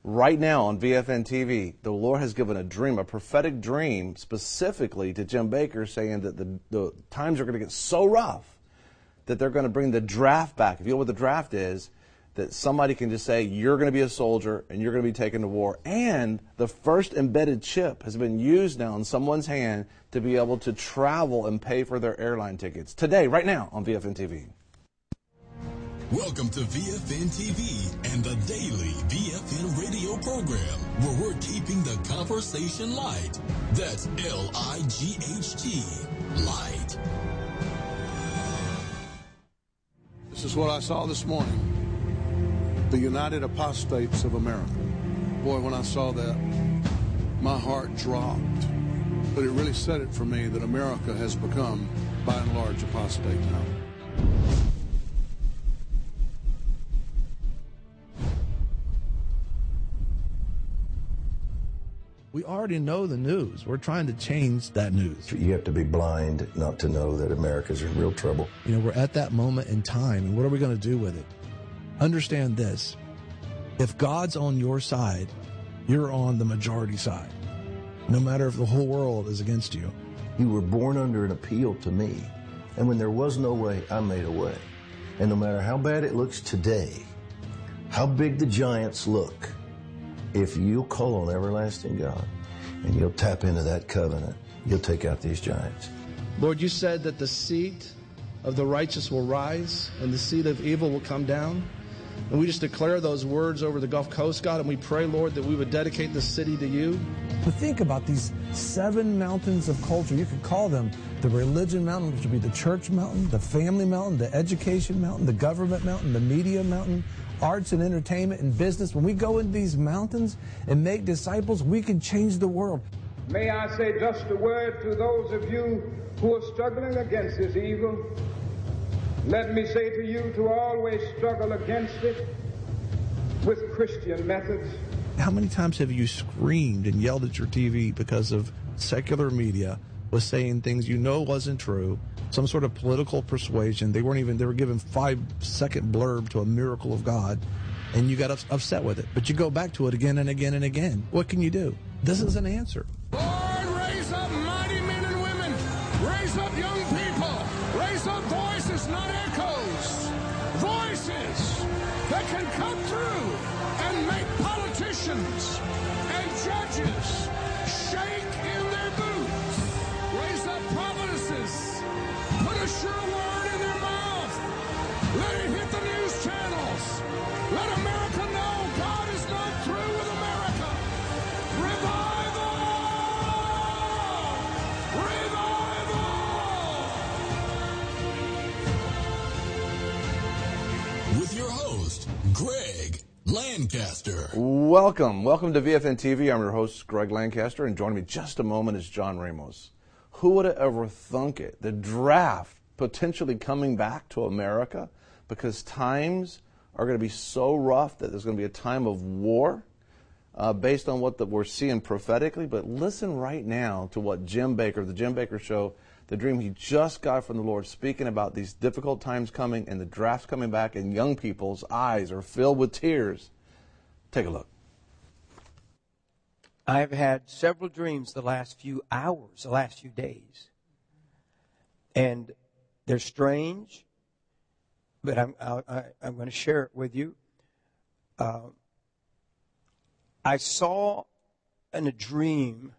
Right now on VFN TV, the Lord has given a dream, a prophetic dream specifically to Jim Bakker, saying that the times are going to get so rough that they're going to bring the draft back. If you know what the draft is, that somebody can just say, you're going to be a soldier and you're going to be taken to war. And the first embedded chip has been used now in someone's hand to be able to travel and pay for their airline tickets. Today, right now on VFN TV. Welcome to VFN TV and the daily VFN radio program, where we're keeping the conversation light. That's L-I-G-H-T, light. This is what I saw this morning. The United Apostates of America. Boy, when I saw that, my heart dropped. But it really said it for me that America has become, by and large, apostate now. We already know the news. We're trying to change that news. You have to be blind not to know that America's in real trouble. You know, we're at that moment in time, and what are we going to do with it? Understand this. If God's on your side, you're on the majority side, no matter if the whole world is against you. You were born under an appeal to me, and when there was no way, I made a way. And no matter how bad it looks today, how big the giants look, if you'll call on everlasting God and you'll tap into that covenant, you'll take out these giants. Lord, you said that the seed of the righteous will rise and the seed of evil will come down. And we just declare those words over the Gulf Coast, God, and we pray, Lord, that we would dedicate the city to you. But think about these 7 mountains of culture. You could call them the religion mountain, which would be the church mountain, the family mountain, the education mountain, the government mountain, the media mountain, arts and entertainment and business. When we go into these mountains and make disciples, we can change the world. May I say just a word to those of you who are struggling against this evil. Let me say to you to always struggle against it with Christian methods. How many times have you screamed and yelled at your TV because of secular media was saying things you know wasn't true, some sort of political persuasion? They were given 5-second blurb to a miracle of God, and you got upset with it. But you go back to it again and again and again. What can you do? This is an answer. Lord, raise up mighty men and women. Raise up young people. Raise up voices, not echoes. Voices that can come through and make politicians and judges shake in their boots. Raise up prophetesses. Put a sure word in their mouth. Let it hit the news channels. Let America know God is not through with America. Revival! Revival! With your host, Greg Lancaster. Welcome to VFN TV. I'm your host, Greg Lancaster, and joining me just a moment is John Ramos. Who would have ever thunk it? The draft potentially coming back to America because times are going to be so rough that there's going to be a time of war based on what we're seeing prophetically. But listen right now to what Jim Bakker, the Jim Bakker Show, the dream he just got from the Lord, speaking about these difficult times coming and the draft's coming back, and young people's eyes are filled with tears. Take a look. I've had several dreams the last few hours, the last few days. And they're strange, but I'm going to share it with you. I saw in a dream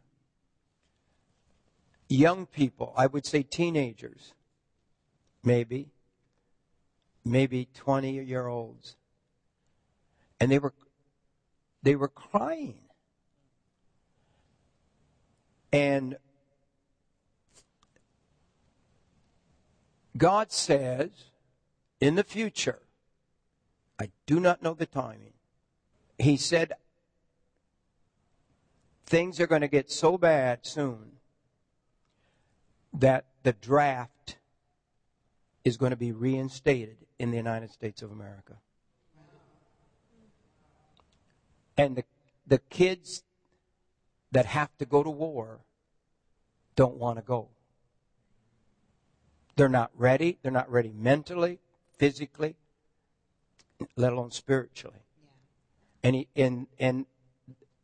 young people, I would say teenagers, maybe 20-year-olds, and they were crying. And God says, in the future, I do not know the timing, He said, things are going to get so bad soon that the draft is going to be reinstated in the United States of America. And the kids that have to go to war don't want to go. They're not ready. They're not ready mentally, physically, let alone spiritually. Yeah. And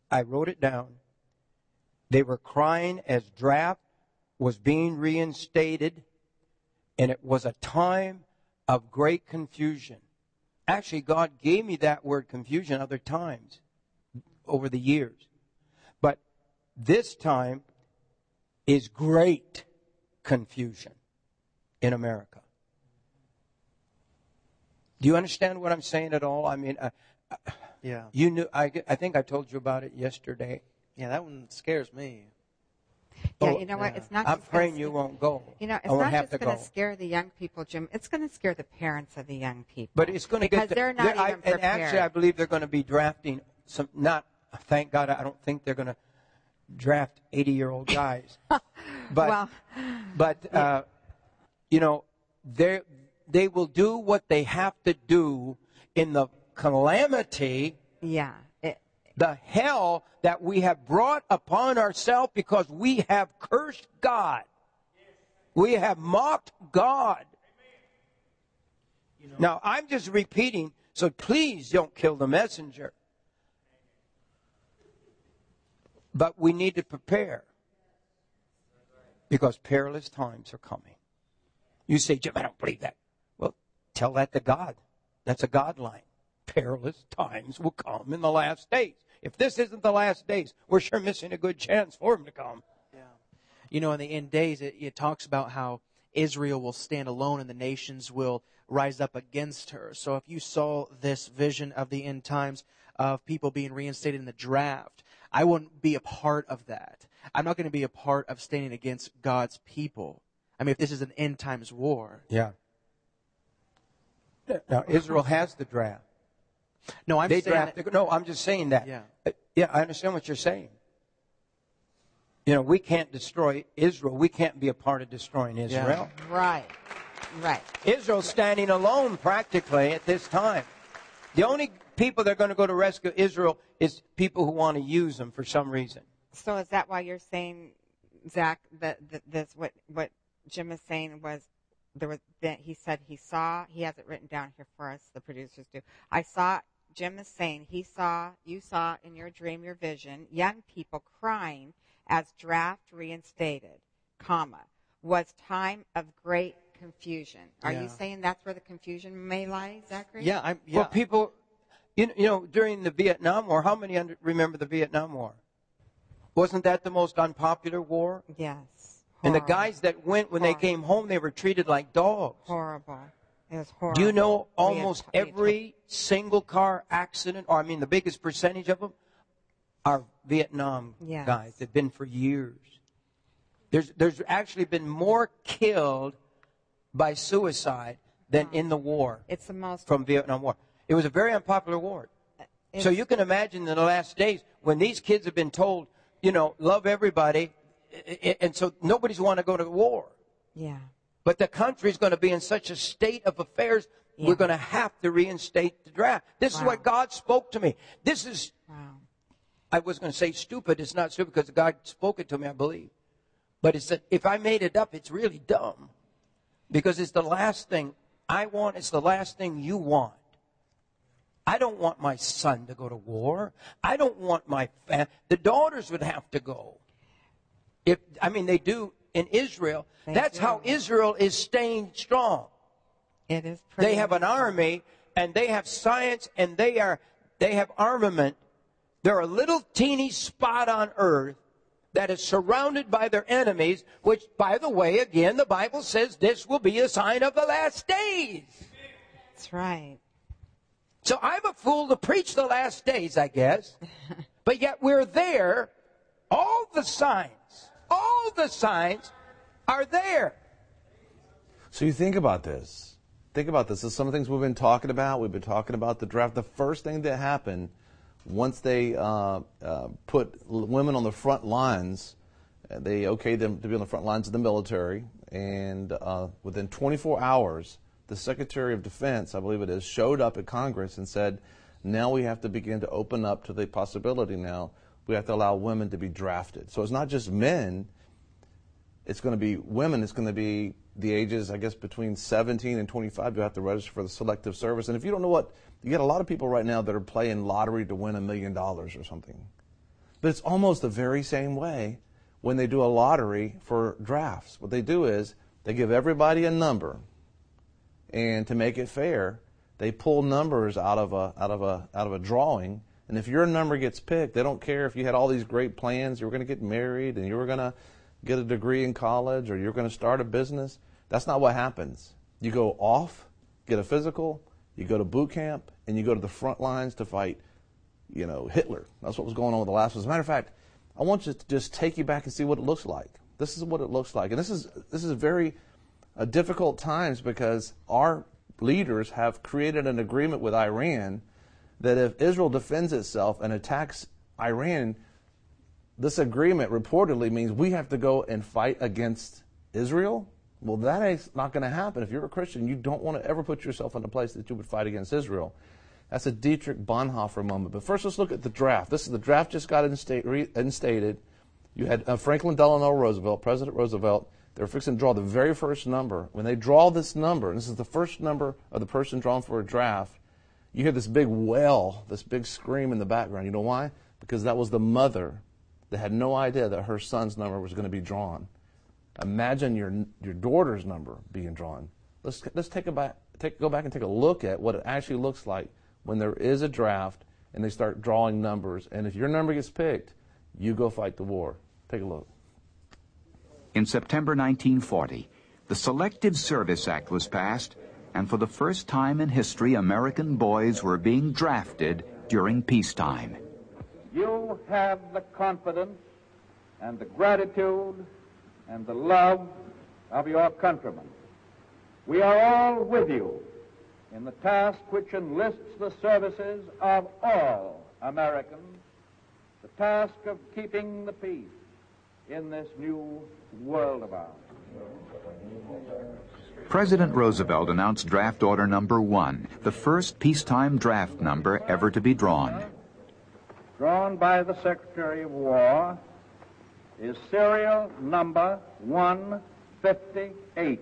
I wrote it down. They were crying as draft was being reinstated, and it was a time of great confusion. Actually, God gave me that word confusion other times over the years. But this time is great confusion in America. Do you understand what I'm saying at all? I mean, Yeah. you knew. I think I told you about it yesterday. Yeah, that one scares me. Yeah, Oh, you know what? It's not. I'm just praying gonna you won't go. You know, it's I won't not have just to going go. to scare the young people, Jim. It's going to scare the parents of the young people. But it's going to because get they're not even And prepared. actually, I believe they're going to be drafting some. Not, thank God, I don't think they're going to draft 80-year-old guys. But, well, you know, they will do what they have to do in the calamity. yeah. The hell that we have brought upon ourselves because we have cursed God. We have mocked God. Now, I'm just repeating, so please don't kill the messenger. But we need to prepare because perilous times are coming. You say, Jim, I don't believe that. Well, tell that to God. That's a God line. Perilous times will come in the last days. If this isn't the last days, we're sure missing a good chance for him to come. Yeah. You know, in the end days, it talks about how Israel will stand alone and the nations will rise up against her. So if you saw this vision of the end times of people being reinstated in the draft, I wouldn't be a part of that. I'm not going to be a part of standing against God's people. I mean, if this is an end times war. Yeah. Now, Israel has the draft. No, I'm They saying drafted. No, I'm just saying that. Yeah. Yeah, I understand what you're saying. You know, we can't destroy Israel. We can't be a part of destroying Israel. Right. Right. Israel's standing alone practically at this time. The only people that are going to go to rescue Israel is people who want to use them for some reason. So is that why you're saying, Zach, that this what Jim is saying was there was that he said he saw, he has it written down here for us, the producers do. Jim is saying you saw in your dream, your vision, young people crying as draft reinstated, was time of great confusion. Are you saying that's where the confusion may lie, Zachary? Yeah, Well, people, you know, during the Vietnam War, how many remember the Vietnam War? Wasn't that the most unpopular war? Yes. And the Horrible. guys that went, when they came home, they were treated like dogs. Horrible. It was horrible. Do you know almost We had every single car accident, or I mean the biggest percentage of them, are Vietnam Yes. guys. They've been for years. There's actually been more killed by suicide than in the war It's the most. from Vietnam War. It was a very unpopular war. So you can imagine in the last days when these kids have been told, you know, love everybody, and so nobody's want to go to war. Yeah. But the country's going to be in such a state of affairs, Yeah. we're going to have to reinstate the draft. This is Wow. what God spoke to me. This is, Wow. I was going to say stupid. It's not stupid because God spoke it to me, I believe. But it's that if I made it up, it's really dumb. Because it's the last thing I want. It's the last thing you want. I don't want my son to go to war. I don't want the daughters would have to go. They do in Israel. That's how Israel is staying strong. It is pretty. They have an army, and they have science, and they have armament. They're a little teeny spot on earth that is surrounded by their enemies, which, by the way, again, the Bible says this will be a sign of the last days. That's right. So I'm a fool to preach the last days, I guess. But yet we're there. All the signs are there. So you think about this. There's some things we've been talking about. We've been talking about the draft. The first thing that happened once they put women on the front lines, they okayed them to be on the front lines of the military. And within 24 hours, the Secretary of Defense, I believe it is, showed up at Congress and said, now we have to begin to open up to the possibility now. We have to allow women to be drafted. So it's not just men. It's going to be women. It's going to be the ages, I guess, between 17 and 25 who have to register for the Selective Service. And if you don't know what, you got a lot of people right now that are playing lottery to win $1 million or something. But it's almost the very same way when they do a lottery for drafts. What they do is they give everybody a number, and to make it fair, they pull numbers out of a drawing. And if your number gets picked, they don't care if you had all these great plans, you were going to get married and you were going to get a degree in college or you're going to start a business. That's not what happens. You go off, get a physical, you go to boot camp, and you go to the front lines to fight, Hitler. That's what was going on with the last one. As a matter of fact, I want you to just take you back and see what it looks like. This is what it looks like. And this is very difficult times because our leaders have created an agreement with Iran that if Israel defends itself and attacks Iran, this agreement reportedly means we have to go and fight against Israel. Well, that is not going to happen. If you're a Christian, you don't want to ever put yourself in a place that you would fight against Israel. That's a Dietrich Bonhoeffer moment. But first, let's look at the draft. The draft just got instated. You had Franklin Delano Roosevelt, President Roosevelt. They were fixing to draw the very first number. When they draw this number, and this is the first number of the person drawn for a draft, you hear this big wail, this big scream in the background. You know why? Because that was the mother that had no idea that her son's number was going to be drawn. Imagine your daughter's number being drawn. Let's go back and take a look at what it actually looks like when there is a draft and they start drawing numbers. And if your number gets picked, you go fight the war. Take a look. In September 1940, the Selective Service Act was passed, and for the first time in history, American boys were being drafted during peacetime. You have the confidence and the gratitude and the love of your countrymen. We are all with you in the task which enlists the services of all Americans, the task of keeping the peace in this new world of ours. President Roosevelt announced draft order number 1, the first peacetime draft number ever to be drawn. Drawn by the Secretary of War is serial number 158.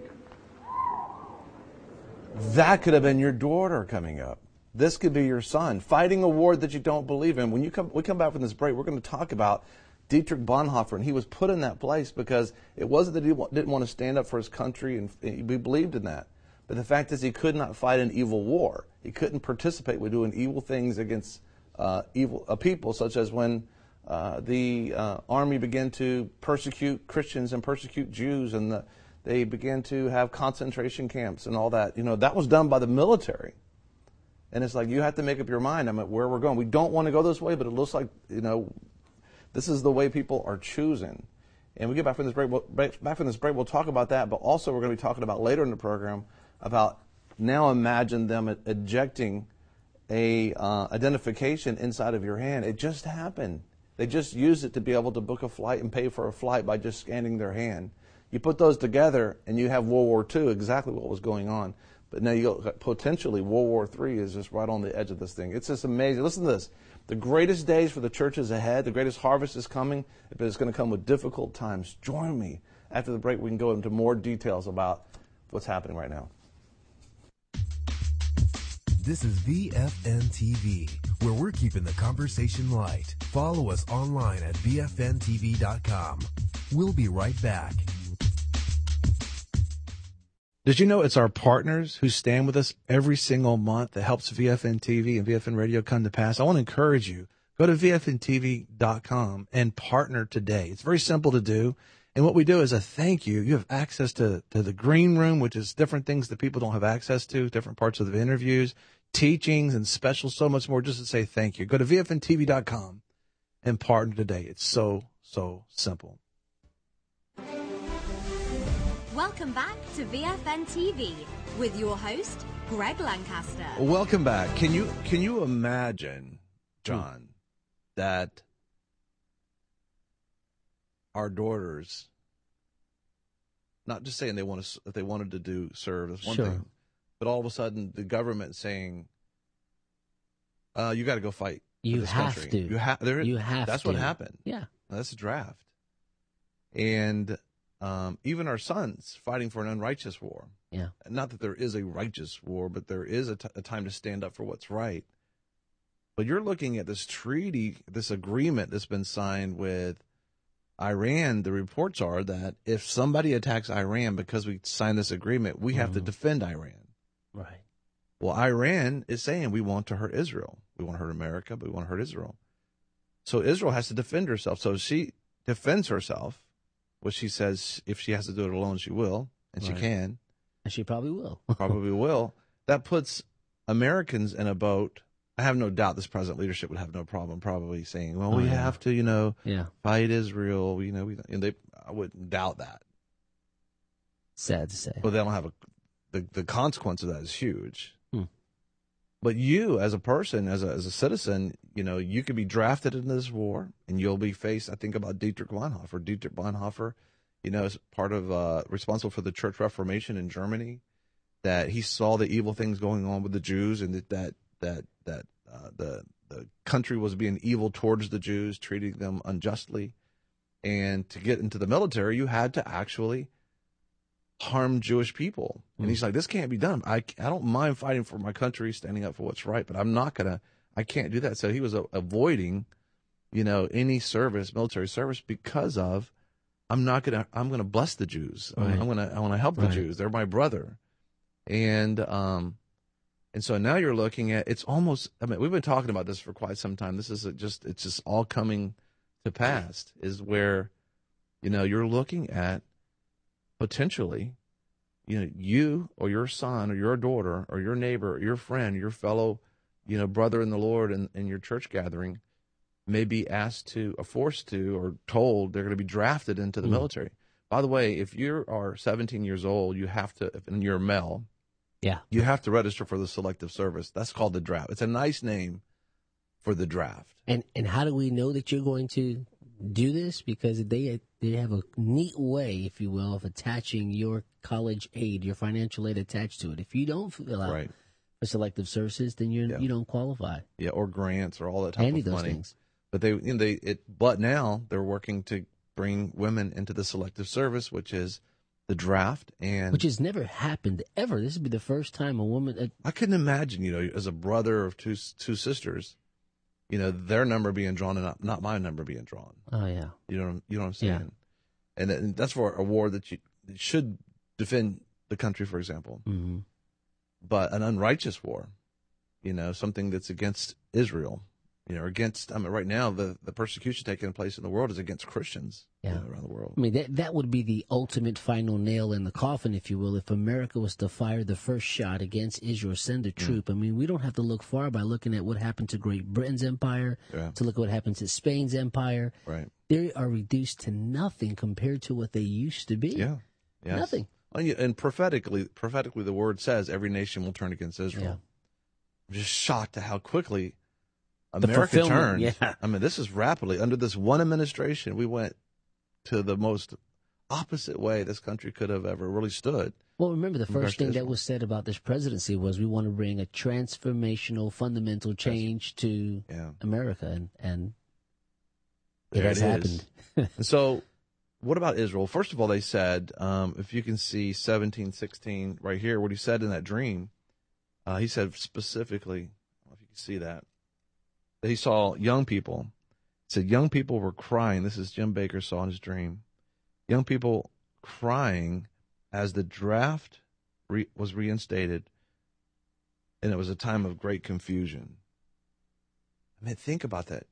That could have been your daughter coming up. This could be your son fighting a war that you don't believe in. When we come back from this break, we're going to talk about Dietrich Bonhoeffer, and he was put in that place because it wasn't that he didn't want to stand up for his country, and we believed in that. But the fact is he could not fight an evil war. He couldn't participate with doing evil things against evil people, such as when the army began to persecute Christians and persecute Jews, and they began to have concentration camps and all that. That was done by the military. And it's like you have to make up your mind where we're going. We don't want to go this way, but it looks like, this is the way people are choosing. And we get back from this break, we'll talk about that, but also we're going to be talking about later in the program about now imagine them ejecting a identification inside of your hand. It just happened. They just used it to be able to book a flight and pay for a flight by just scanning their hand. You put those together and you have World War II, exactly what was going on. But now you go, potentially World War III is just right on the edge of this thing. It's just amazing. Listen to this. The greatest days for the church is ahead. The greatest harvest is coming, but it's going to come with difficult times. Join me. After the break, we can go into more details about what's happening right now. This is VFN TV, where we're keeping the conversation light. Follow us online at VFNTV.com. We'll be right back. Did you know it's our partners who stand with us every single month that helps VFN TV and VFN Radio come to pass? I want to encourage you, go to VFNTV.com and partner today. It's very simple to do. And what we do is a thank you. You have access to the green room, which is different things that people don't have access to, different parts of the interviews, teachings and specials, so much more, just to say thank you. Go to VFNTV.com and partner today. It's so simple. Welcome back to VFN TV with your host, Greg Lancaster. Welcome back. Can you imagine, John, that our daughters, not just saying if they wanted to serve, that's one thing, but all of a sudden the government saying, you got to go fight for this country. You have to. That's what happened. Yeah. That's a draft. And even our sons fighting for an unrighteous war. Yeah. Not that there is a righteous war, but there is a time to stand up for what's right. But you're looking at this treaty, this agreement that's been signed with Iran. The reports are that if somebody attacks Iran because we signed this agreement, we have to defend Iran. Right. Well, Iran is saying we want to hurt Israel. We want to hurt America, but we want to hurt Israel. So Israel has to defend herself. So she defends herself, which she says if she has to do it alone, she will, and she can. And she probably will. Probably will. That puts Americans in a boat. I have no doubt this present leadership would have no problem probably saying, well, we have to, fight Israel. I wouldn't doubt that. Sad to say. But they don't have the consequence of that is huge. But you, as a person, as a citizen, you could be drafted into this war, and you'll be faced. I think about Dietrich Bonhoeffer. Dietrich Bonhoeffer, is part of responsible for the Church Reformation in Germany. That he saw the evil things going on with the Jews, and that the country was being evil towards the Jews, treating them unjustly. And to get into the military, you had to actually harm Jewish people. And he's like, this can't be done. I don't mind fighting for my country, standing up for what's right, but I can't do that. So he was avoiding, any service, military service, because of, I'm going to bless the Jews. Right. I want to help the Jews. They're my brother. And so now you're looking at, it's almost, we've been talking about this for quite some time. This is it's just all coming to pass, is where, you're looking at potentially, you or your son or your daughter or your neighbor or your friend, your fellow, brother in the Lord in your church gathering may be asked to, or forced to, or told they're going to be drafted into the military. By the way, if you are 17 years old, you have to, and you're a male, you have to register for the selective service. That's called the draft. It's a nice name for the draft. And how do we know that you're going to do this? Because they have a neat way, if you will, of attaching your college aid, your financial aid attached to it. If you don't fill out for selective services, then you don't qualify. Yeah, or grants or all that type of those money. Things. But but now they're working to bring women into the selective service, which is the draft, and which has never happened ever. This would be the first time a woman. I couldn't imagine, as a brother of two sisters, their number being drawn and not my number being drawn. Oh yeah, you know what I'm saying. Yeah. And that's for a war that should defend the country, for example, but an unrighteous war, something that's against Israel. Against, right now, the persecution taking place in the world is against Christians around the world. That would be the ultimate final nail in the coffin, if you will, if America was to fire the first shot against Israel, send a troop. We don't have to look far by looking at what happened to Great Britain's empire, to look at what happened to Spain's empire. Right. They are reduced to nothing compared to what they used to be. Yeah. Yes. Nothing. And prophetically, the word says every nation will turn against Israel. I'm just shocked at how quickly America turned. Yeah. This is rapidly. Under this one administration, we went to the most opposite way this country could have ever really stood. Well, remember, the first thing that was said about this presidency was we want to bring a transformational, fundamental change to America, and it has happened. And so, what about Israel? First of all, they said, if you can see 17:16 right here, what he said in that dream, he said specifically, I don't know if you can see that he saw young people. He said young people were crying. This is Jim Baker saw in his dream. Young people crying as the draft was reinstated, and it was a time of great confusion. Think about that.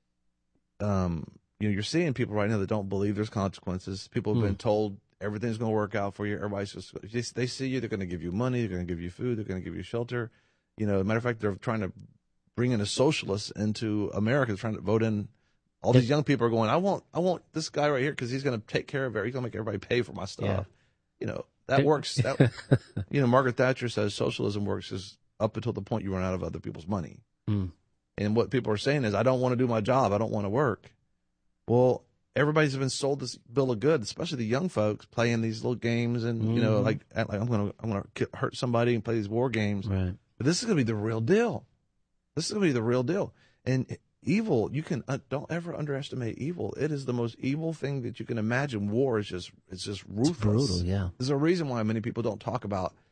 You're seeing people right now that don't believe there's consequences. People have been told everything's going to work out for you. Everybody's just, they see you, they're going to give you money, they're going to give you food, they're going to give you shelter. As a matter of fact, they're trying to bring in a socialist into America. They're trying to vote in. All these young people are going, I want this guy right here because he's going to take care of it. He's going to make everybody pay for my stuff. That works. Margaret Thatcher says socialism works is up until the point you run out of other people's money. And what people are saying is, I don't want to do my job. I don't want to work. Well, everybody's been sold this bill of goods, especially the young folks playing these little games and, like I'm going to hurt somebody and play these war games. Right. But this is going to be the real deal. This is going to be the real deal. And evil, you can don't ever underestimate evil. It is the most evil thing that you can imagine. War is just ruthless. It's brutal, yeah. There's a reason why many people don't talk about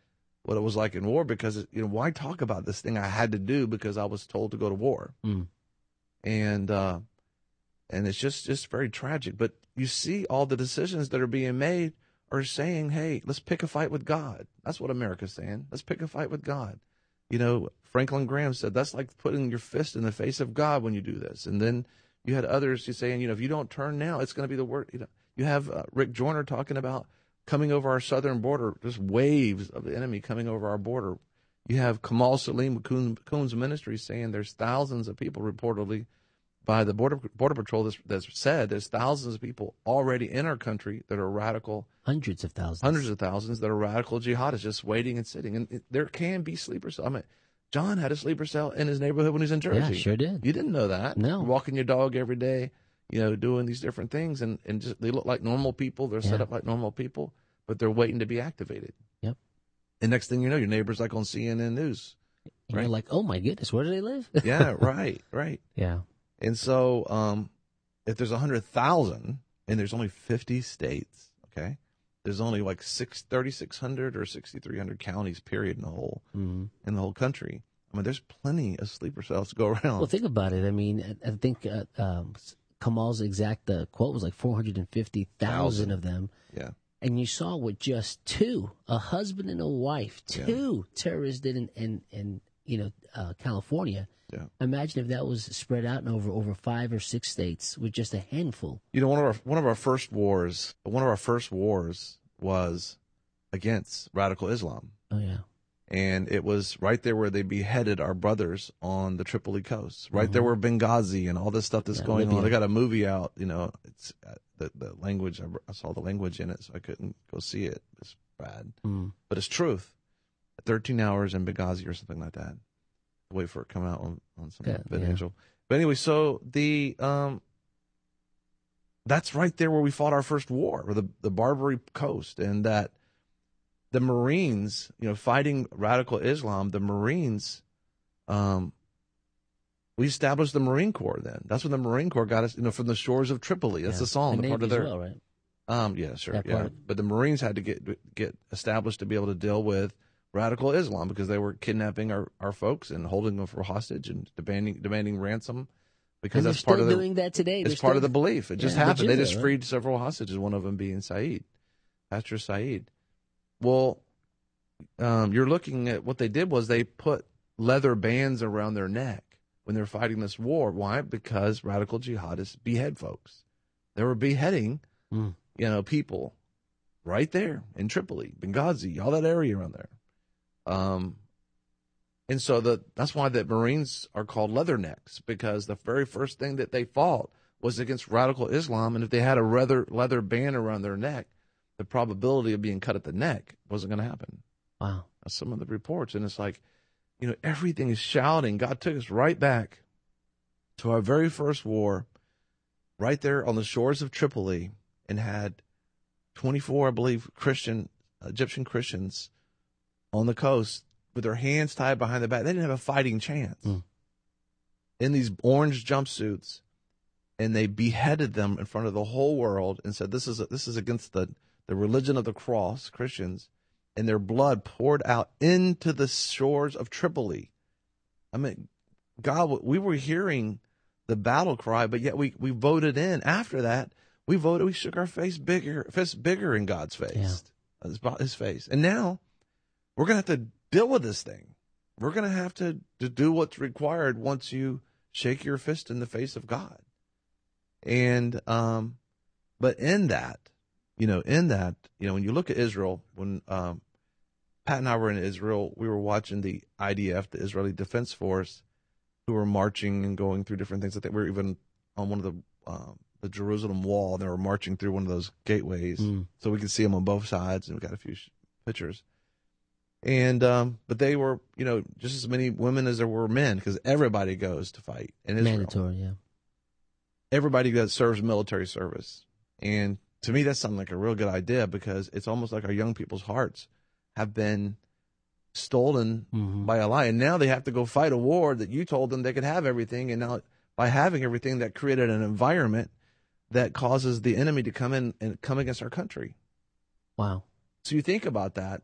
what it was like in war, because, why talk about this thing I had to do because I was told to go to war? And it's just very tragic. But you see all the decisions that are being made are saying, hey, let's pick a fight with God. That's what America's saying. Let's pick a fight with God. Franklin Graham said that's like putting your fist in the face of God when you do this. And then you had others saying, if you don't turn now, it's going to be the worst. You have Rick Joyner talking about coming over our southern border, just waves of the enemy coming over our border. You have Kamal Salim with Coons Ministries saying there's thousands of people reportedly by the Border Patrol that's said there's thousands of people already in our country that are radical. Hundreds of thousands that are radical jihadists just waiting and sitting. And there can be sleeper cells. I mean, John had a sleeper cell in his neighborhood when he was in Jersey. Yeah, sure did. You didn't know that. No. You're walking your dog every day, doing these different things. And just, they look like normal people. They're set up like normal people, but they're waiting to be activated. Yep. And next thing you know, your neighbor's like on CNN News. And you're like, oh, my goodness, where do they live? Yeah, right. Yeah. And so if there's 100,000 and there's only 50 states, okay, there's only like 3,600 or 6,300 counties, period, in the whole country. I mean, there's plenty of sleeper cells to go around. Well, think about it. I mean, I think Kamal's exact quote was like 450,000 of them. Yeah. And you saw with just two, a husband and a wife, two terrorists did in California. Yeah. Imagine if that was spread out in over 5 or 6 states with just a handful. One of our first wars was against radical Islam. Oh yeah. And it was right there where they beheaded our brothers on the Tripoli coast, right there where Benghazi and all this stuff that's going on. They got a movie out, it's the language. I saw the language in it, so I couldn't go see it. It's bad, but it's truth. 13 hours in Benghazi or something like that. Wait for it to come out on some financial. But anyway, so that's right there where we fought our first war, or the Barbary Coast, and that the Marines, fighting radical Islam, the Marines, we established the Marine Corps then. That's when the Marine Corps got us, from the shores of Tripoli. That's the song, the part of their. Well, right? Yeah, sure, yeah. But the Marines had to get established to be able to deal with radical Islam because they were kidnapping our folks and holding them for hostage and demanding ransom. Because and that's part of doing that today. It's part of the belief. It just happened. They just freed several hostages. One of them being Pastor Saeed. Well, you're looking at what they did was they put leather bands around their neck when they're fighting this war. Why? Because radical jihadists behead folks. They were beheading, people right there in Tripoli, Benghazi, all that area around there. And so that's why the Marines are called leathernecks, because the very first thing that they fought was against radical Islam. And if they had a leather band around their neck, the probability of being cut at the neck wasn't going to happen. Wow. That's some of the reports. And it's like, everything is shouting. God took us right back to our very first war, right there on the shores of Tripoli, and had 24, I believe, Egyptian Christians on the coast with their hands tied behind their back. They didn't have a fighting chance. In these orange jumpsuits, and they beheaded them in front of the whole world and said, this is against the religion of the cross, Christians, and their blood poured out into the shores of Tripoli. I mean, God, we were hearing the battle cry, but yet we voted in. After that, we shook our fist bigger in God's face, his face. And now we're going to have to deal with this thing. We're going to have to do what's required once you shake your fist in the face of God. And, but in that, when you look at Israel, when Pat and I were in Israel, we were watching the IDF, the Israeli Defense Force, who were marching and going through different things. I think we were even on one of the Jerusalem wall. They were marching through one of those gateways, so we could see them on both sides, and we got a few pictures. And but they were, just as many women as there were men, because everybody goes to fight in Israel. Mandatory, yeah. Everybody serves military service, and to me, that sounds like a real good idea, because it's almost like our young people's hearts have been stolen by a lie, and now they have to go fight a war that you told them they could have everything, and now by having everything, that created an environment that causes the enemy to come in and come against our country. Wow. So you think about that.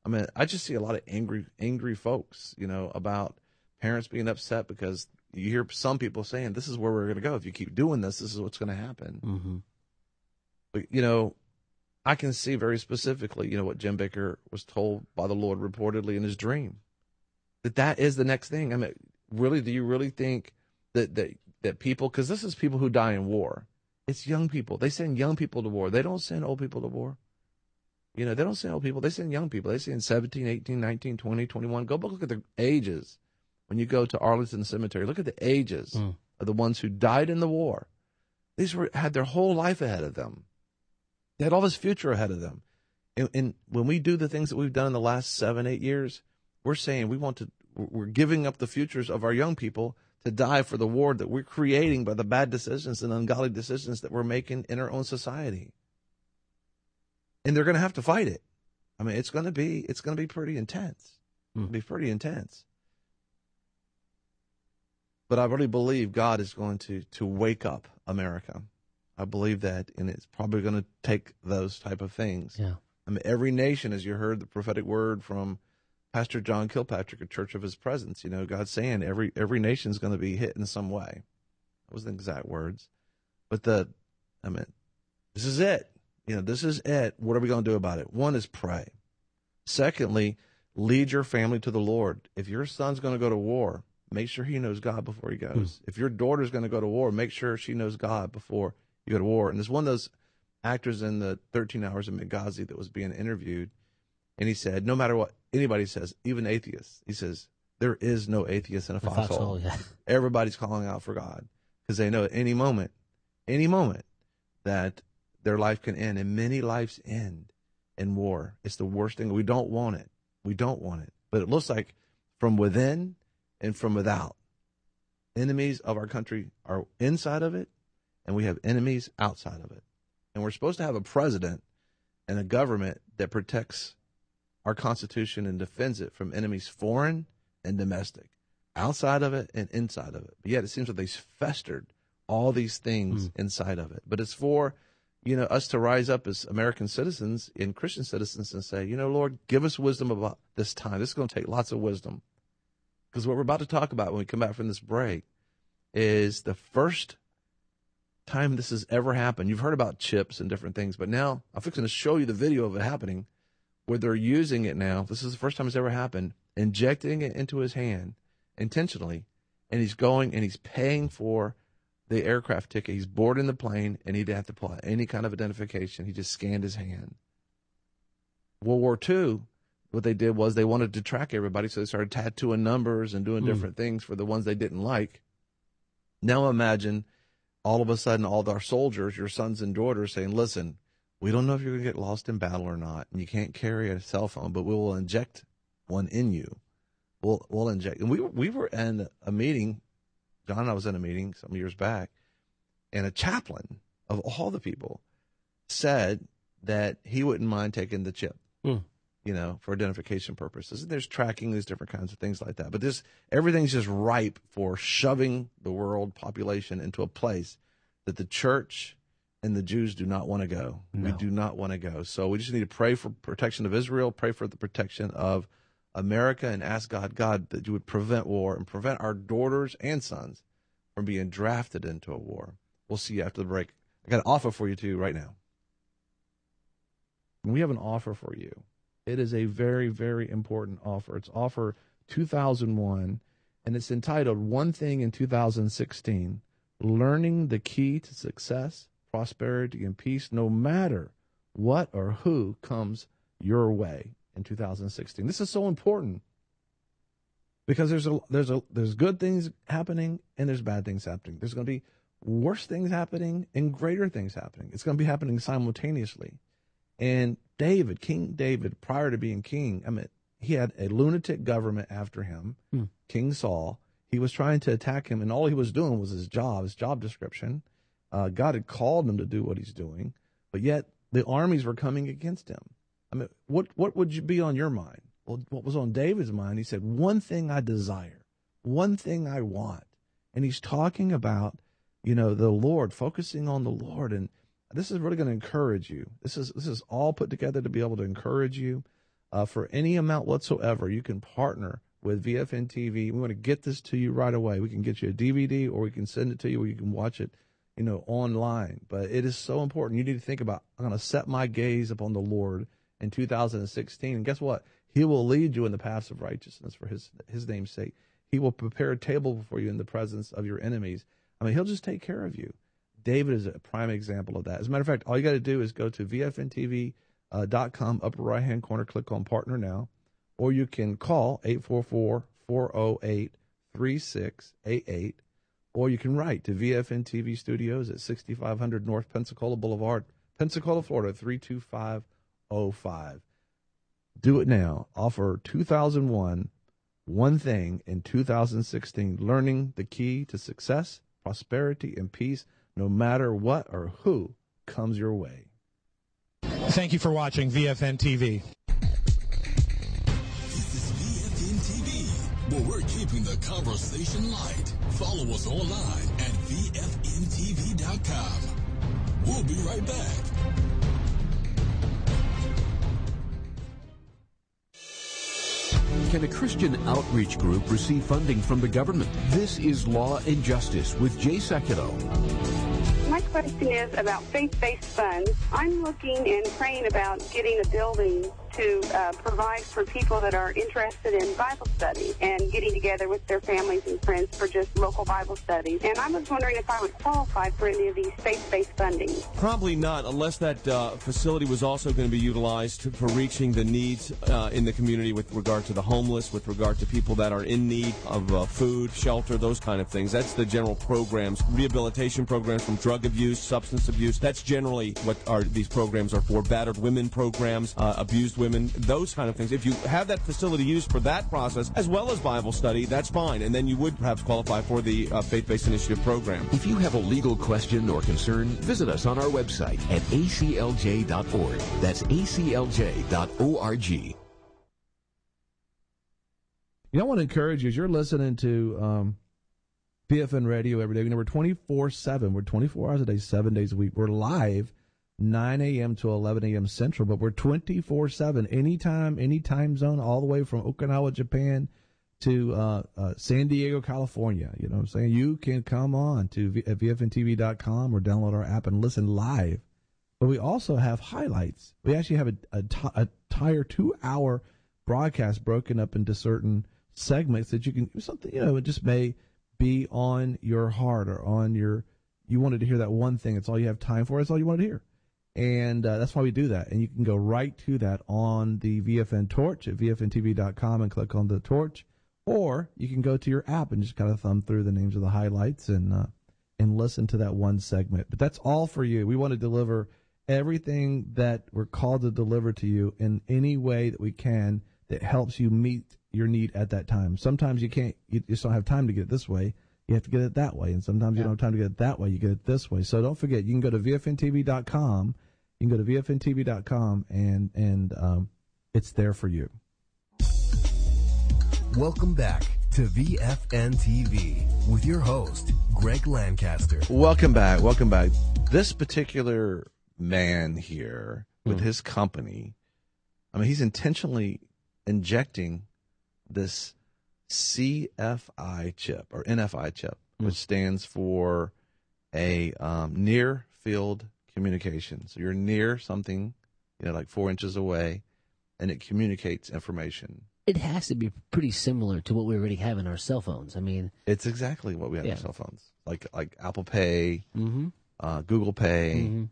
I mean, I just see a lot of angry folks, about parents being upset because you hear some people saying, this is where we're going to go. If you keep doing this, this is what's going to happen. Mm-hmm. But, I can see very specifically, what Jim Bakker was told by the Lord reportedly in his dream, that is the next thing. I mean, really, do you really think that people, because this is people who die in war. It's young people. They send young people to war. They don't send old people to war. They don't send old people. They send young people. They send 17, 18, 19, 20, 21. Go look at the ages. When you go to Arlington Cemetery, look at the ages of the ones who died in the war. These had their whole life ahead of them. They had all this future ahead of them. And when we do the things that we've done in the last 7, 8 years, we're saying we're giving up the futures of our young people to die for the war that we're creating by the bad decisions and ungodly decisions that we're making in our own society. And they're going to have to fight it. I mean, it's going to be pretty intense. It'll be pretty intense. But I really believe God is going to wake up America. I believe that, and it's probably going to take those type of things. Yeah. I mean, every nation, as you heard the prophetic word from Pastor John Kilpatrick at Church of His Presence, God's saying every nation is going to be hit in some way. That was the exact words. But this is it. This is it. What are we going to do about it? One is pray. Secondly, lead your family to the Lord. If your son's going to go to war, make sure he knows God before he goes. If your daughter's going to go to war, make sure she knows God before you go to war. And there's one of those actors in the 13 Hours of Benghazi that was being interviewed, and he said, no matter what anybody says, even atheists, he says, there is no atheist in a foxhole. Yeah. Everybody's calling out for God because they know at any moment that their life can end, and many lives end in war. It's the worst thing. We don't want it. But it looks like from within and from without, enemies of our country are inside of it, and we have enemies outside of it. And we're supposed to have a president and a government that protects our Constitution and defends it from enemies foreign and domestic, outside of it and inside of it. But yet it seems like they've festered all these things inside of it. But it's for, us to rise up as American citizens and Christian citizens and say, Lord, give us wisdom about this time. This is going to take lots of wisdom. Because what we're about to talk about when we come back from this break is the first time this has ever happened. You've heard about chips and different things, but now I'm fixing to show you the video of it happening where they're using it now. This is the first time it's ever happened, injecting it into his hand intentionally, and he's going and he's paying for the aircraft ticket. He's boarding the plane, and he didn't have to pull out any kind of identification. He just scanned his hand. World War II, what they did was they wanted to track everybody, so they started tattooing numbers and doing different things for the ones they didn't like. Now imagine all of a sudden all of our soldiers, your sons and daughters, saying, listen, we don't know if you're going to get lost in battle or not, and you can't carry a cell phone, but we will inject one in you. We'll inject. And we were in a meeting. John and I was in a meeting some years back, and a chaplain of all the people said that he wouldn't mind taking the chip, for identification purposes. And there's tracking, there's different kinds of things like that. But everything's just ripe for shoving the world population into a place that the church and the Jews do not want to go. No. We do not want to go. So we just need to pray for protection of Israel, pray for the protection of America, and ask God, that you would prevent war and prevent our daughters and sons from being drafted into a war. We'll see you after the break. I got an offer for you too right now. We have an offer for you. It is a very, very important offer. It's offer 2001, and it's entitled One Thing in 2016, Learning the Key to Success, Prosperity, and Peace, no matter what or who comes your way in 2016. This is so important because there's good things happening and there's bad things happening. There's going to be worse things happening and greater things happening. It's going to be happening simultaneously. And King David, prior to being king, he had a lunatic government after him, King Saul. He was trying to attack him, and all he was doing was his job description. God had called him to do what he's doing, but yet the armies were coming against him. What would you be on your mind? Well, what was on David's mind? He said, one thing I desire, one thing I want. And he's talking about, the Lord, focusing on the Lord. And this is really going to encourage you. This is all put together to be able to encourage you. for any amount whatsoever, you can partner with VFN TV. We want to get this to you right away. We can get you a DVD, or we can send it to you where you can watch it, online. But it is so important. You need to think about, I'm going to set my gaze upon the Lord in 2016. And guess what? He will lead you in the paths of righteousness for his name's sake. He will prepare a table before you in the presence of your enemies. I mean, he'll just take care of you. David is a prime example of that. As a matter of fact, all you got to do is go to VFNTV.com, upper right-hand corner, click on Partner Now. Or you can call 844-408-3688. Or you can write to VFN TV Studios at 6500 North Pensacola Boulevard, Pensacola, Florida, 32505. Do it now. Offer 2001, one thing in 2016, learning the key to success, prosperity, and peace, no matter what or who comes your way. Thank you for watching VFN TV. But we're keeping the conversation light. Follow us online at VFNTV.com. We'll be right back. Can a Christian outreach group receive funding from the government? This is Law and Justice with Jay Sekulow. My question is about faith-based funds. I'm looking and praying about getting a building to provide for people that are interested in Bible study and getting together with their families and friends for just local Bible studies. And I was wondering if I would qualify for any of these faith-based funding. Probably not, unless that facility was also going to be utilized for reaching the needs in the community with regard to the homeless, with regard to people that are in need of food, shelter, those kind of things. That's the general programs, rehabilitation programs from drug abuse, substance abuse. That's generally what these programs are for. Battered women programs, abused women, those kind of things. If you have that facility used for that process, as well as Bible study, that's fine. And then you would perhaps qualify for the Faith-Based Initiative program. If you have a legal question or concern, visit us on our website at aclj.org. That's aclj.org. I want to encourage you, as you're listening to BFN Radio every day, we're 24/7. We're 24 hours a day, 7 days a week. We're live 9 a.m. to 11 a.m. Central, but we're 24/7, anytime, any time zone, all the way from Okinawa, Japan to San Diego, California. You know what I'm saying? You can come on to VFNTV.com or download our app and listen live. But we also have highlights. We actually have an entire 2-hour broadcast broken up into certain segments that you can, something, it just may be on your heart or on you wanted to hear that one thing. It's all you have time for. It's all you wanted to hear. And that's why we do that. And you can go right to that on the VFN Torch at VFNTV.com and click on the torch. Or you can go to your app and just kind of thumb through the names of the highlights and listen to that one segment. But that's all for you. We want to deliver everything that we're called to deliver to you in any way that we can that helps you meet your need at that time. Sometimes you just don't have time to get it this way. You have to get it that way. And sometimes you don't have time to get it that way. You get it this way. So don't forget, you can go to VFNTV.com. You can go to VFNTV.com and it's there for you. Welcome back to VFN TV with your host, Greg Lancaster. Welcome back. Welcome back. This particular man here with his company, he's intentionally injecting this CFI chip or NFI chip, which stands for a near field communication. So you're near something, like 4 inches away, and it communicates information. It has to be pretty similar to what we already have in our cell phones. It's exactly what we have in our cell phones, like Apple Pay, Google Pay,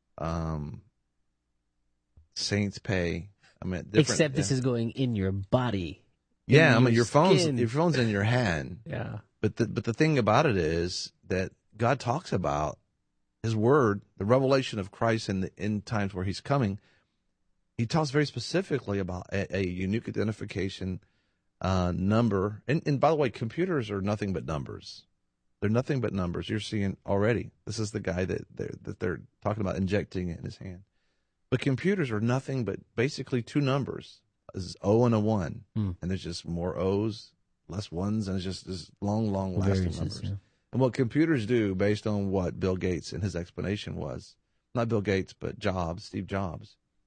Saints Pay. Except this is going in your body. Yeah, your phone's in your hand. Yeah. But the thing about it is that God talks about His Word, the revelation of Christ in the end times where He's coming. He talks very specifically about a unique identification number. And by the way, computers are nothing but numbers. They're nothing but numbers. You're seeing already. This is the guy that they're talking about injecting it in his hand. But computers are nothing but basically two numbers. This is O and a 1. And there's just more O's, less 1s, and it's just this long lasting numbers. Yeah. And what computers do, based on what Bill Gates and his explanation was, not Bill Gates, but Steve Jobs,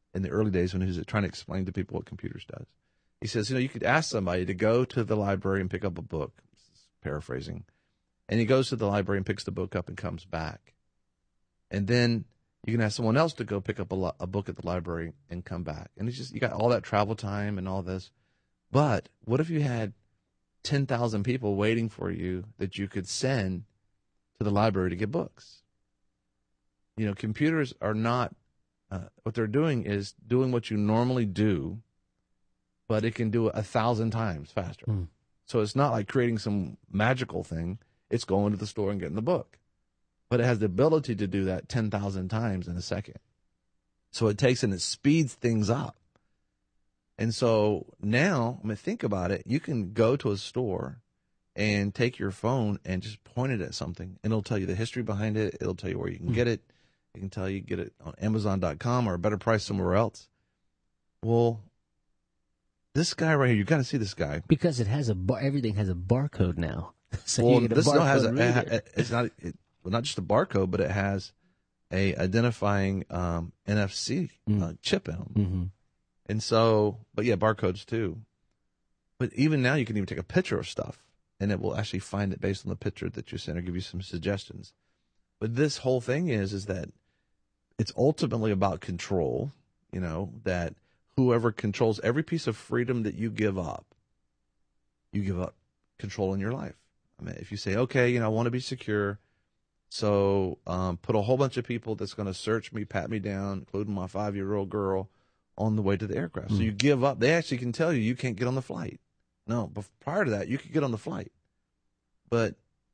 in the early days when he was trying to explain to people what computers does. He says, you could ask somebody to go to the library and pick up a book, paraphrasing, and he goes to the library and picks the book up and comes back. And then you can ask someone else to go pick up a book at the library and come back. And it's just, you got all that travel time and all this. But what if you had 10,000 people waiting for you that you could send to the library to get books? Computers are not, what they're doing is doing what you normally do, but it can do it 1,000 times faster. So it's not like creating some magical thing. It's going to the store and getting the book. But it has the ability to do that 10,000 times in a second. So it takes and it speeds things up. And so now, think about it. You can go to a store and take your phone and just point it at something, and it'll tell you the history behind it. It'll tell you where you can get it. It can tell you get it on Amazon.com or a better price somewhere else. Well, this guy right here, you got to see this guy. Because it has everything has a barcode now. So well, you get a this now has it's not just a barcode, but it has a identifying NFC chip in them. Mm-hmm. And so, but yeah, barcodes too. But even now, you can even take a picture of stuff, and it will actually find it based on the picture that you send or give you some suggestions. But this whole thing is that it's ultimately about control, that whoever controls every piece of freedom that you give up control in your life. If you say, okay, I want to be secure, so put a whole bunch of people that's going to search me, pat me down, including my 5-year-old girl, on the way to the aircraft. So you give up. They actually can tell you can't get on the flight. No, but prior to that, you could get on the flight. But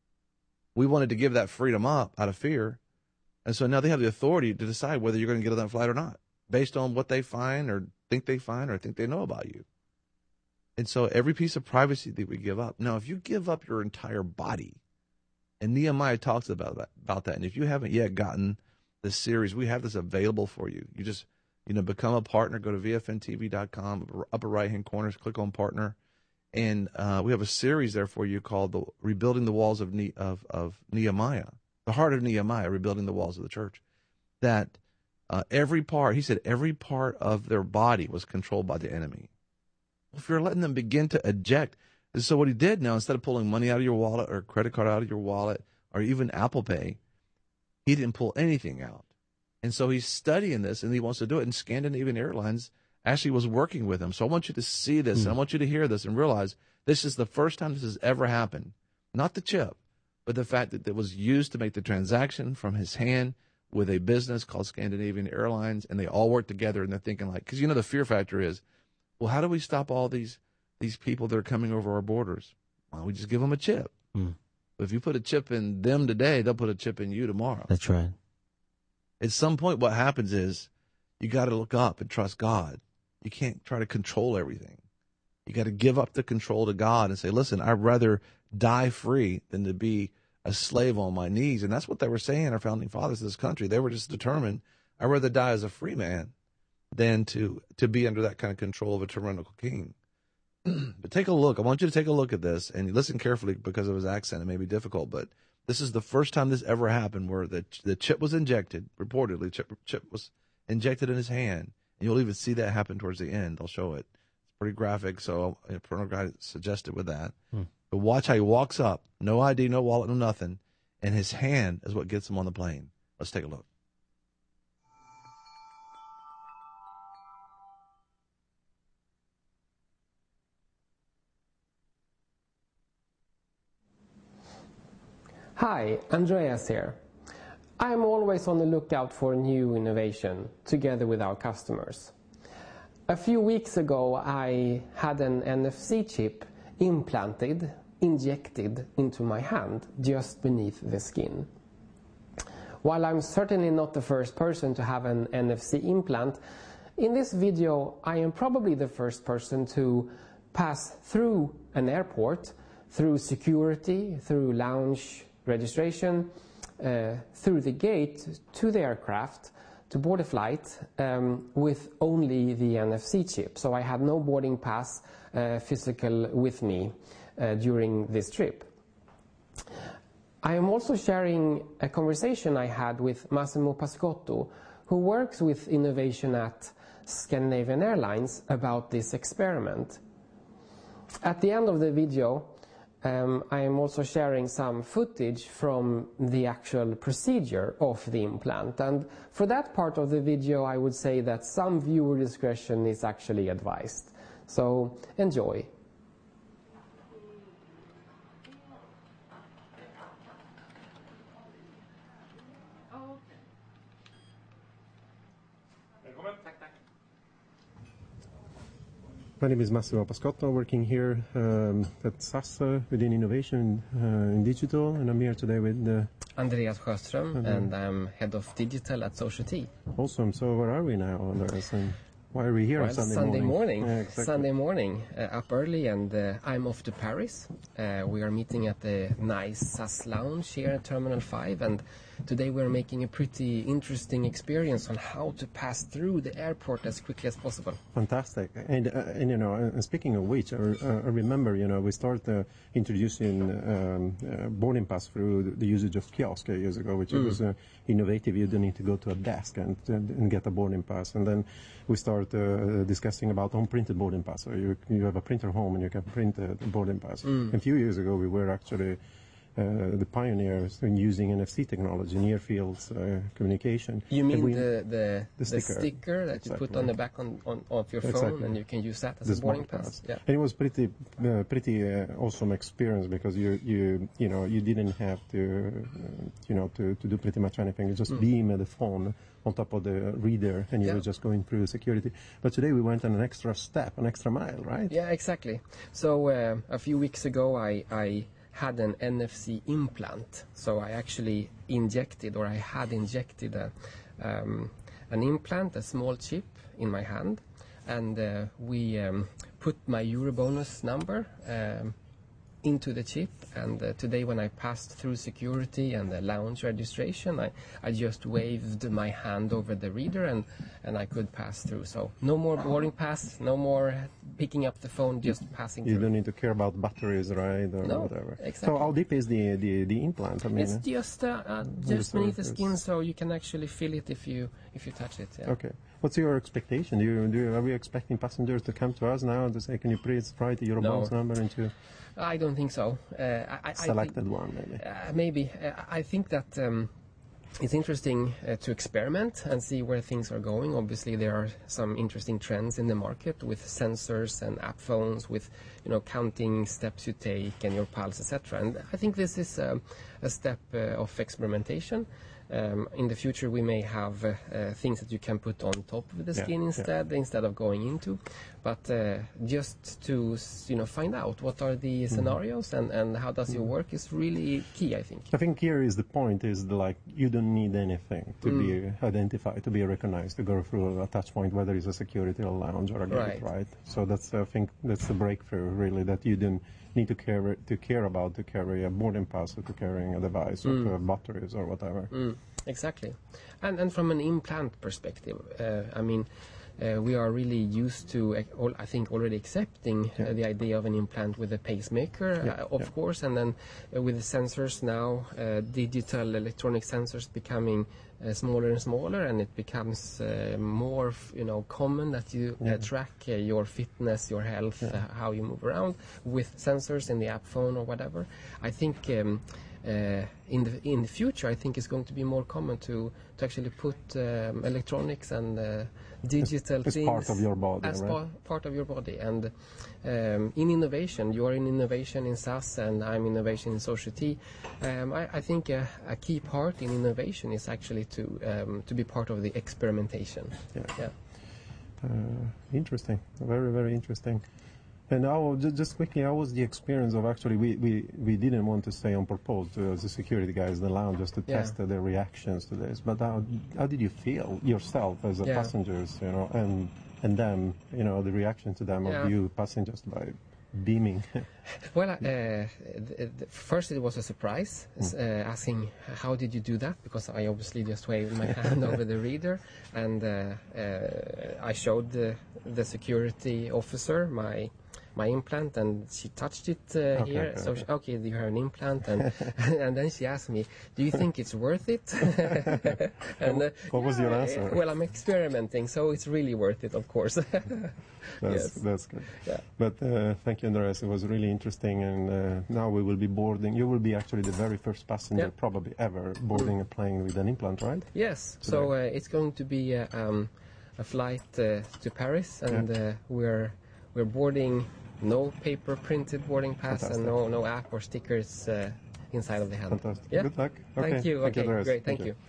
we wanted to give that freedom up out of fear. And so now they have the authority to decide whether you're going to get on that flight or not, based on what they find or think they find or think they know about you. And so every piece of privacy that we give up. Now, if you give up your entire body, and Nehemiah talks about that, and if you haven't yet gotten this series, we have this available for you. You just, become a partner. Go to vfntv.com, upper right-hand corner, click on partner. And we have a series there for you called Rebuilding the Walls of Nehemiah, the heart of Nehemiah, rebuilding the walls of the church. That every part of their body was controlled by the enemy. If you're letting them begin to eject, and so what he did now, instead of pulling money out of your wallet or credit card out of your wallet or even Apple Pay, he didn't pull anything out. And so he's studying this, and he wants to do it. And Scandinavian Airlines actually was working with him. So I want you to see this, and I want you to hear this and realize this is the first time this has ever happened. Not the chip, but the fact that it was used to make the transaction from his hand with a business called Scandinavian Airlines, and they all work together, and they're thinking because the fear factor is, well, how do we stop all these people that are coming over our borders? Why don't we just give them a chip? If you put a chip in them today, they'll put a chip in you tomorrow. That's right. At some point, what happens is you got to look up and trust God. You can't try to control everything. You got to give up the control to God and say, listen, I'd rather die free than to be a slave on my knees. And that's what they were saying, our founding fathers of this country. They were just determined, I'd rather die as a free man than to be under that kind of control of a tyrannical king. But take a look. I want you to take a look at this and listen carefully because of his accent. It may be difficult, but this is the first time this ever happened where the chip was injected, reportedly, chip was injected in his hand. And you'll even see that happen towards the end. They'll show it. It's pretty graphic, so a parental guide suggested with that. But watch how he walks up. No ID, no wallet, no nothing. And his hand is what gets him on the plane. Let's take a look. Hi, Andreas here. I'm always on the lookout for new innovation together with our customers. A few weeks ago, I had an NFC chip injected into my hand just beneath the skin. While I'm certainly not the first person to have an NFC implant, in this video I am probably the first person to pass through an airport, through security, through lounge registration, through the gate to the aircraft to board a flight with only the NFC chip. So I had no boarding pass physical with me during this trip. I am also sharing a conversation I had with Massimo Pascotto, who works with innovation at Scandinavian Airlines, about this experiment. At the end of the video, I am also sharing some footage from the actual procedure of the implant. And for that part of the video, I would say that some viewer discretion is actually advised. So enjoy. My name is Massimo Pascotto, working here at SAS within innovation in digital, and I'm here today with Andreas Sjöström, and I'm head of digital at Society. Awesome. So where are we now, Andreas? And why are we here on Sunday morning? Yeah, exactly. Sunday morning, up early, and I'm off to Paris. We are meeting at the nice SAS lounge here at Terminal 5, and today we're making a pretty interesting experience on how to pass through the airport as quickly as possible. Fantastic. And you know, and speaking of which, I remember, you know, we started introducing boarding pass through the usage of kiosk years ago, which was innovative. You don't need to go to a desk and get a boarding pass. And then we start discussing about on-printed boarding pass. So you have a printer home and you can print a boarding pass. A few years ago, we were actually the pioneers in using NFC technology, near fields communication. You mean the sticker that you put on the back of your phone, and you can use that as a boarding pass? Yeah. And it was pretty awesome experience, because you know you didn't have to to do pretty much anything. You just beam the phone on top of the reader, and you were just going through security. But today we went an extra step, an extra mile, right? Yeah, exactly. So a few weeks ago, I had an NFC implant. So I actually injected an implant, a small chip in my hand, and we put my Eurobonus number into the chip, and today when I passed through security and the lounge registration, I just waved my hand over the reader and I could pass through. So no more boarding pass, no more picking up the phone, just passing through. You don't need to care about batteries, right, or whatever. Exactly. So how deep is the implant? I mean, it's just beneath the skin, so you can actually feel it if you touch it. Yeah. Okay. What's your expectation? Are we expecting passengers to come to us now to say, can you please write the Eurobonus number into? I don't think so. Selected one, maybe. Maybe. I think that it's interesting to experiment and see where things are going. Obviously, there are some interesting trends in the market with sensors and app phones, with counting steps you take and your pulse, etc. And I think this is a step of experimentation. In the future, we may have things that you can put on top of the skin instead of going into. But just to find out what are the scenarios and how does it work is really key, I think. I think here is the point, is you don't need anything to be identified, to be recognized, to go through a touch point, whether it's a security or a lounge or a gate, right? So I think that's the breakthrough, really, that you don't need to carry a boarding pass or to carrying a device or to have batteries or whatever. Exactly. And from an implant perspective, we are really used to, I think, already accepting the idea of an implant with a pacemaker, of course, and then with the sensors now, digital electronic sensors becoming smaller and smaller, and it becomes more common that you track your fitness, your health, how you move around with sensors in the app phone or whatever. I think in the future, I think it's going to be more common to actually put electronics and digital things as part of your body, part of your body. And in innovation, you are in innovation in SAS, and I'm innovation in Society. I think a key part in innovation is actually to be part of the experimentation. Interesting, very, very interesting. And now, just quickly, how was the experience of actually, we didn't want to stay on purpose to the security guys in the lounge just to test their reactions to this, but how did you feel yourself as a passengers, and them, the reaction to them of you passengers by beaming? Well, first it was a surprise, asking how did you do that, because I obviously just waved my hand over the reader, and I showed the security officer my my implant, and she touched it here. So okay, you have an implant, and and then she asked me, "Do you think it's worth it?" And what was your answer? Well, I'm experimenting, so it's really worth it, of course. That's good. Yeah. But thank you, Andreas. It was really interesting, and now we will be boarding. You will be actually the very first passenger, probably ever, boarding a plane with an implant, right? Yes. Today. So it's going to be a flight to Paris, and we're boarding. No paper printed boarding pass. Fantastic. And no app or stickers inside of the hand. Fantastic. Yeah? Good luck. Okay. Thank you. Okay, you, great. Thank you.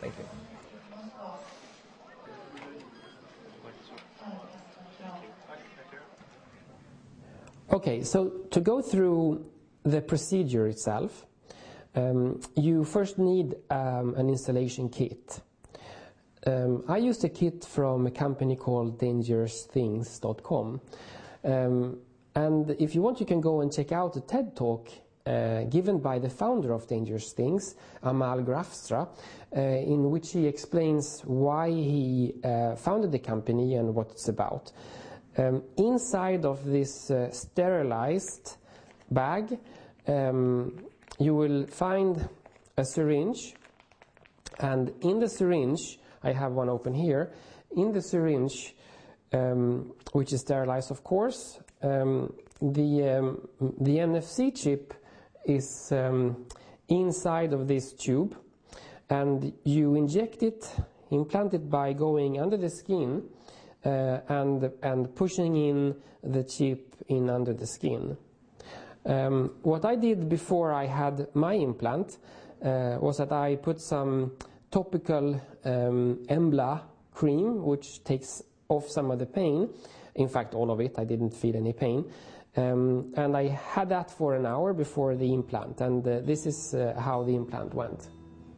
Okay, so to go through the procedure itself, you first need an installation kit. I used a kit from a company called dangerousthings.com. And if you want, you can go and check out a TED Talk given by the founder of Dangerous Things, Amal Grafstra, in which he explains why he founded the company and what it's about. Inside of this sterilized bag, you will find a syringe, and in the syringe, I have one open here, in the syringe, which is sterilized, of course, the NFC chip is inside of this tube, and you inject it, implant it by going under the skin and pushing in the chip in under the skin. What I did before I had my implant was that I put some topical Embla cream, which takes off some of the pain. In fact, all of it. I didn't feel any pain. And I had that for an hour before the implant. And this is how the implant went.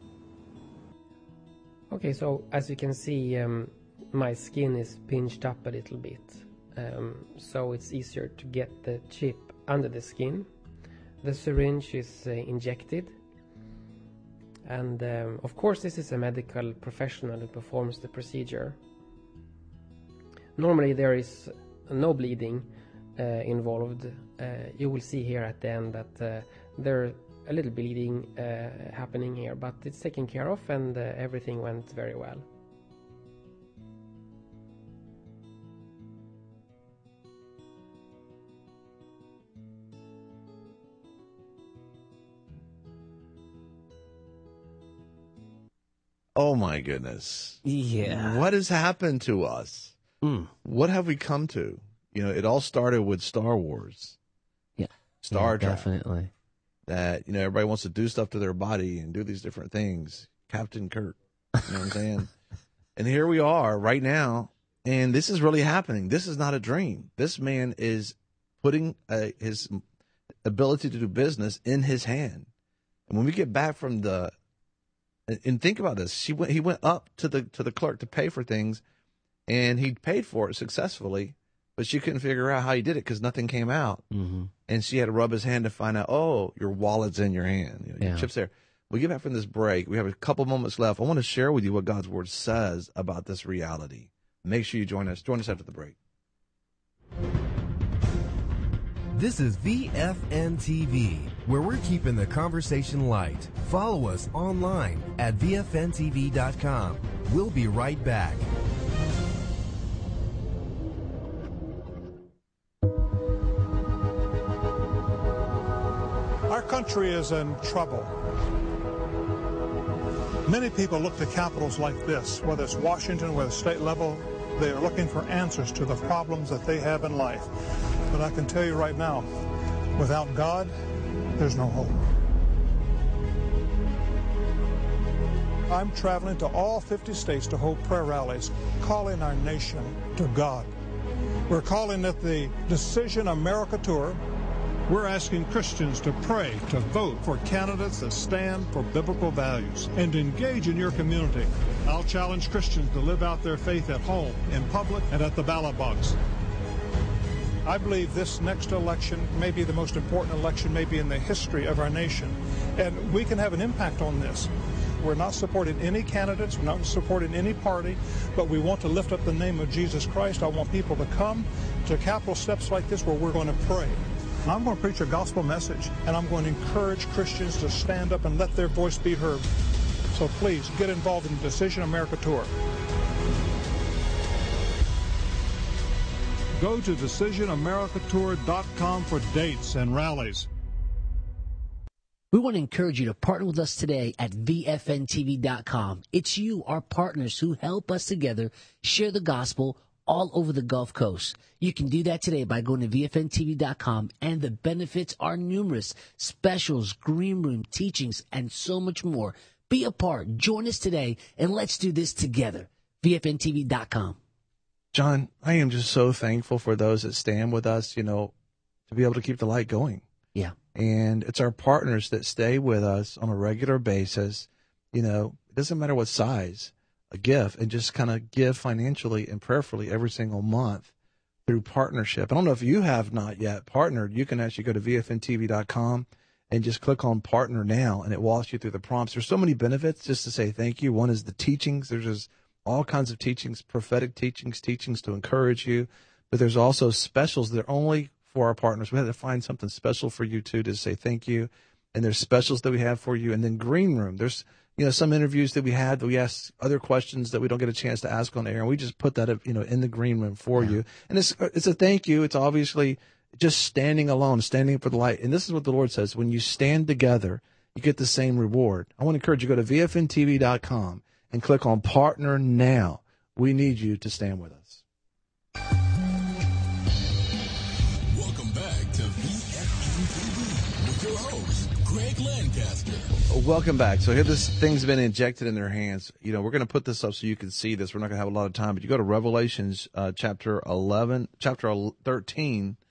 Okay, so as you can see, my skin is pinched up a little bit. So it's easier to get the chip under the skin. The syringe is injected. And of course, this is a medical professional who performs the procedure. Normally there is no bleeding involved. You will see here at the end that there's a little bleeding happening here, but it's taken care of, and everything went very well. Oh my goodness. Yeah. What has happened to us? What have we come to? You know, it all started with Star Wars. Yeah. Star Trek. Definitely. That, you know, everybody wants to do stuff to their body and do these different things. Captain Kirk. You know what I'm saying? And here we are right now, and this is really happening. This is not a dream. This man is putting his ability to do business in his hand. And when we get back from and think about this, he went up to the clerk to pay for things, and he paid for it successfully, but she couldn't figure out how he did it because nothing came out. Mm-hmm. And she had to rub his hand to find out, oh, your wallet's in your hand. You know, your chip's there. We get back from this break. We have a couple moments left. I want to share with you what God's Word says about this reality. Make sure you join us. Join us after the break. This is VFN TV, where we're keeping the conversation light. Follow us online at VFNTV.com. We'll be right back. Our country is in trouble. Many people look to capitals like this, whether it's Washington, whether it's state level, they are looking for answers to the problems that they have in life. But I can tell you right now, without God, there's no hope. I'm traveling to all 50 states to hold prayer rallies, calling our nation to God. We're calling it the Decision America Tour. We're asking Christians to pray, to vote for candidates that stand for biblical values, and to engage in your community. I'll challenge Christians to live out their faith at home, in public, and at the ballot box. I believe this next election may be the most important election maybe in the history of our nation, and we can have an impact on this. We're not supporting any candidates. We're not supporting any party. But we want to lift up the name of Jesus Christ. I want people to come to capital steps like this where we're going to pray. And I'm going to preach a gospel message, and I'm going to encourage Christians to stand up and let their voice be heard. So please get involved in the Decision America Tour. Go to DecisionAmericaTour.com for dates and rallies. We want to encourage you to partner with us today at VFNTV.com. It's you, our partners, who help us together share the gospel all over the Gulf Coast. You can do that today by going to VFNTV.com, and the benefits are numerous. Specials, green room, teachings, and so much more. Be a part. Join us today, and let's do this together. VFNTV.com. John, I am just so thankful for those that stand with us, to be able to keep the light going. Yeah. And it's our partners that stay with us on a regular basis. It doesn't matter what size, a gift, and just kind of give financially and prayerfully every single month through partnership. I don't know if you have not yet partnered. You can actually go to VFNTV.com and just click on Partner Now, and it walks you through the prompts. There's so many benefits just to say thank you. One is the teachings. There's just all kinds of teachings, prophetic teachings to encourage you. But there's also specials that are only for our partners. We had to find something special for you, too, to say thank you. And there's specials that we have for you. And then Green Room. There's, some interviews that we had that we asked other questions that we don't get a chance to ask on air. And we just put that, in the Green Room for you. And it's a thank you. It's obviously just standing alone, standing for the light. And this is what the Lord says. When you stand together, you get the same reward. I want to encourage you to go to VFNTV.com and click on Partner Now. We need you to stand with us. Welcome back to VFN TV with your host, Greg Lancaster. Welcome back. So here this thing's been injected in their hands. We're going to put this up so you can see this. We're not going to have a lot of time, but you go to Revelations chapter 13,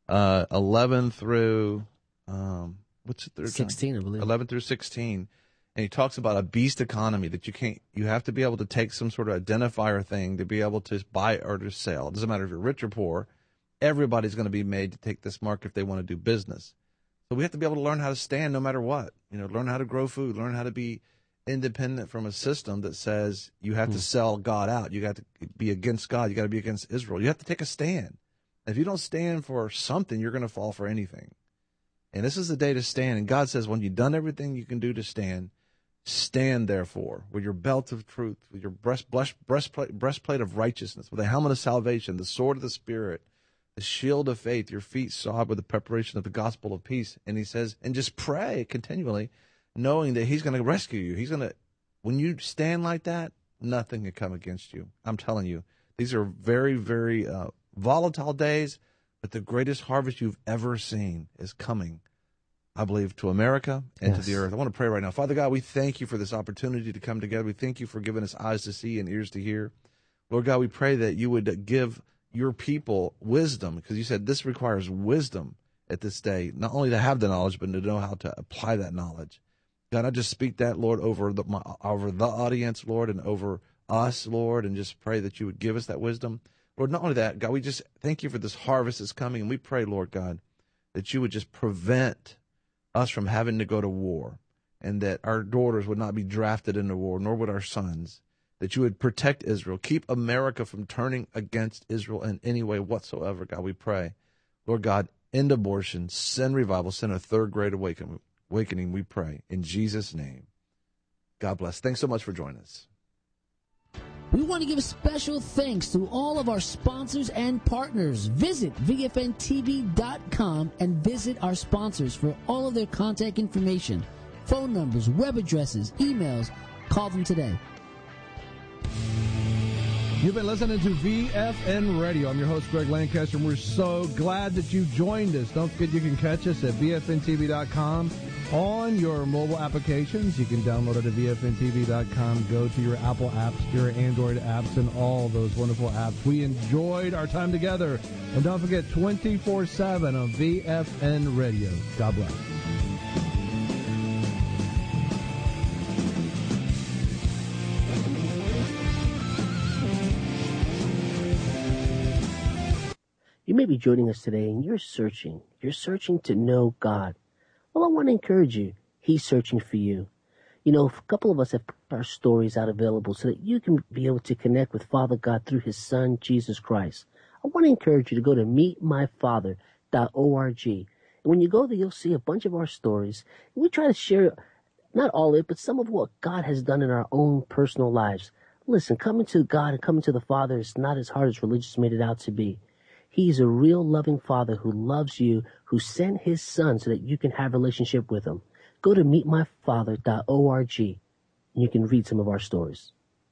11 through, what's it? 16, I believe. 11 through 16. And he talks about a beast economy that you have to be able to take some sort of identifier thing to be able to buy or to sell. It doesn't matter if you're rich or poor. Everybody's going to be made to take this mark if they want to do business. So we have to be able to learn how to stand no matter what. Learn how to grow food, learn how to be independent from a system that says you have to sell God out. You got to be against God. You got to be against Israel. You have to take a stand. If you don't stand for something, you're going to fall for anything. And this is the day to stand. And God says, when you've done everything you can do to stand, stand therefore with your belt of truth, with your breastplate of righteousness, with the helmet of salvation, the sword of the Spirit, the shield of faith, your feet shod with the preparation of the gospel of peace. And he says, and just pray continually, knowing that he's going to rescue you. When you stand like that, nothing can come against you. I'm telling you, these are very, very volatile days, but the greatest harvest you've ever seen is coming, I believe, to America and to the earth. I want to pray right now. Father God, we thank you for this opportunity to come together. We thank you for giving us eyes to see and ears to hear. Lord God, we pray that you would give your people wisdom, because you said this requires wisdom at this day, not only to have the knowledge, but to know how to apply that knowledge. God, I just speak that, Lord, over the audience, Lord, and over us, Lord, and just pray that you would give us that wisdom. Lord, not only that, God, we just thank you for this harvest that's coming, and we pray, Lord God, that you would just prevent us from having to go to war, and that our daughters would not be drafted into war, nor would our sons, that you would protect Israel, keep America from turning against Israel in any way whatsoever. God, we pray. Lord God, end abortion, send revival, send a third great awakening, we pray. In Jesus' name, God bless. Thanks so much for joining us. We want to give special thanks to all of our sponsors and partners. Visit VFNTV.com and visit our sponsors for all of their contact information, phone numbers, web addresses, emails. Call them today. You've been listening to VFN Radio. I'm your host, Greg Lancaster, and we're so glad that you joined us. Don't forget you can catch us at VFNTV.com on your mobile applications. You can download it at VFNTV.com. Go to your Apple apps, your Android apps, and all those wonderful apps. We enjoyed our time together. And don't forget, 24/7 on VFN Radio. God bless. You may be joining us today and you're searching to know God. Well, I want to encourage you. He's searching for you. You know, a couple of us have put our stories out available so that you can be able to connect with Father God through his Son, Jesus Christ. I want to encourage you to go to meetmyfather.org. And when you go there, you'll see a bunch of our stories. We try to share, not all of it, but some of what God has done in our own personal lives. Listen, coming to God and coming to the Father is not as hard as religious made it out to be. He's a real loving Father who loves you, who sent his Son so that you can have a relationship with him. Go to meetmyfather.org and you can read some of our stories.